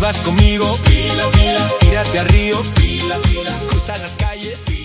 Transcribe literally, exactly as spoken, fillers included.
vas conmigo, pila, pila, tírate a río, pila, pila, cruza las calles, pila.